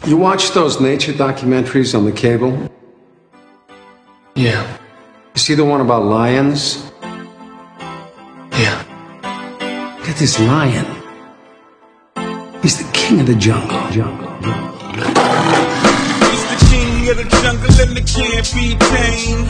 You watch those nature documentaries on the cable? Yeah. You see the one about lions? Yeah. Look at this lion. He's the king of the jungle. He's the king of the jungle and it can't be tamed.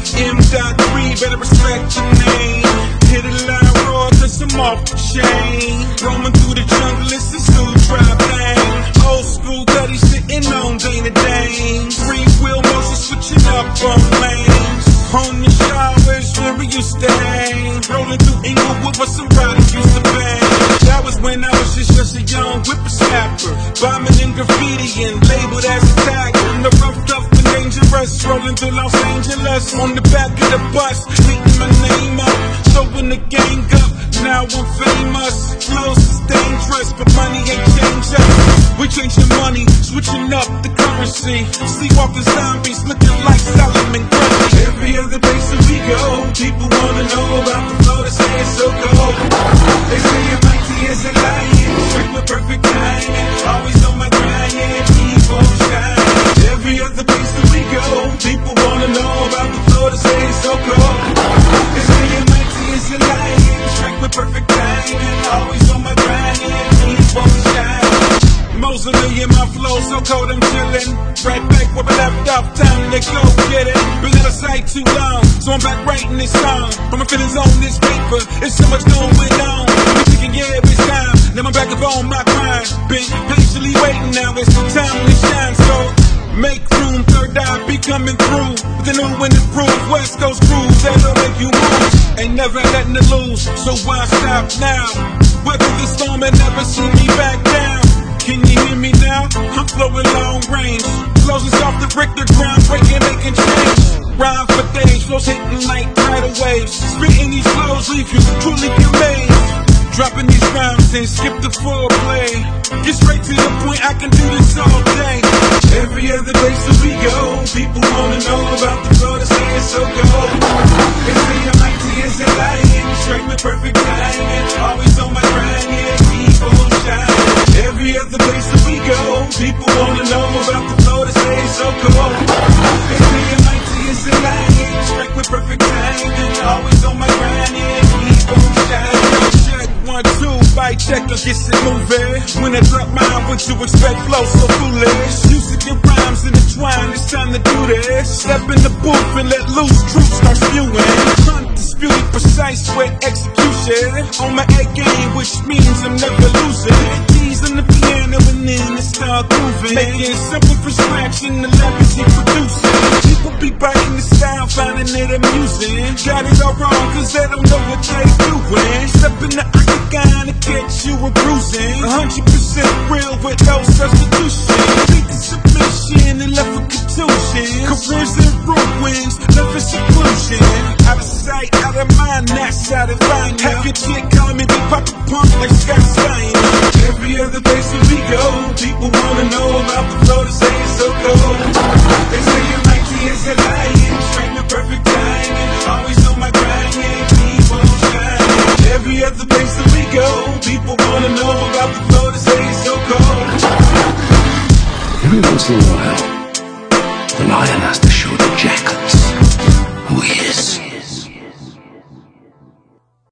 M.3, better respect your name. Hit a line raw cause I'm off the chain. Roaming through the jungle, it's a suit-drive thing. Old school Duddy sitting on Dana Dane. Three-wheel motion switching up on lanes. On the showers where we used to hang. Rolling through Inglewood where somebody used to bang. That was when I was just a young whippersnapper. Bombing and graffiti and labeled as a tag. On the rough, tough and dangerous. Rolling through Los Angeles. On the back of the bus, beating my name up. Throwing the gang up, now I'm famous. Flows is dangerous, but money ain't changed us. We changing money, switching up the currency. Sleepwalking zombies looking like Solomon Grundy. Every other place that we go, people wanna know about the flow that say it's so cold. They say you're mighty as a lion, straight with perfect timing. Always on my grind, yeah, keep on shining. Every other place that we go, people wanna know about the flow that say it's so cold. They say you're mighty as a lion, straight with perfect timing. Always on my grind, yeah, keep on shining. Mostly in my flow, so cold I'm chillin'. Right back where I left off, time to go get it. Been out of sight too long, so I'm back writing this song. Put my feelings on this paper, it's so much going on. I'm thinking, yeah, it's time. Now I'm back up on my grind. Been patiently waiting, now it's time to shine. So make room, third eye be coming through. With the new and improved West Coast grooves that'll make you move. Ain't never letting it lose, so why stop now? Weather the storm and never see me back down. Can you hear me now? I'm flowing long range. Flows is off the brick, the ground breaking, making change. Rhyme for days, flows hitting like tidal waves. Spitting these flows leave you truly amazed. Dropping these rhymes and skip the foreplay. Get straight to the point, I can do this all day. Every other place that we go, people wanna know about the flow that say it's so cold. They say I'm mighty as a lion, straight with perfect timing. Always on my grind, yeah, keep on shining. Every other place that we go, people wanna know about the flow that say it's so cold. They say I'm mighty as a lion, straight with perfect timing. Always on my grind, yeah, keep on shining. Check 1, 2, bite checker, gets it moving. When I drop mine, what you expect? Flow so foolish. Used to get rhymes intertwined, it's time to do this. Step in the booth and let loose, truth start spewing. Undisputed, precise with execution. On my A game, which means I'm never losing. Keys on the piano and then it start grooving. Making simple from scratch in the legacy producing. People be biting the style, finding it amusing. Got it all wrong, cause they don't know what they doing. Step in the octagon to catch you a bruising. 100% real with no substitution. Beat the submission and left with contusion. Careers in ruins, left in seclusion. Out of sight, out of mind, that's out of line. Have your chick calling me Big Papa Pump like Scott Steiner. Every other place that we go, people wanna know about the flow that say it's so cold. They say you're mighty as a lion, straight with perfect timing. Always on my grind, yeah, keep on shining. Every other place that we go, people wanna know about the flow that say it's so cold. Every once in a while, the lion has to